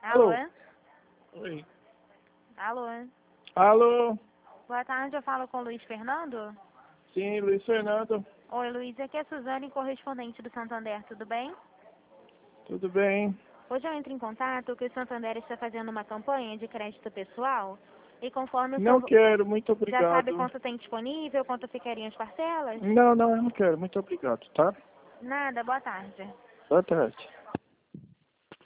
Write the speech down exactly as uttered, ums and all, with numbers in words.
Alô? Alô? Oi. Alô? Alô? Boa tarde, eu falo com o Luiz Fernando. Sim, Luiz Fernando. Oi, Luiz, aqui é a Suzane, correspondente do Santander, tudo bem? Tudo bem? Hoje eu entro em contato que o Santander está fazendo uma campanha de crédito pessoal e conforme o Não seu... quero, muito Já sabe obrigado. quanto tem disponível, quanto ficariam as parcelas? Não, não, eu não quero, muito obrigado, tá? Nada, boa tarde. Boa tarde.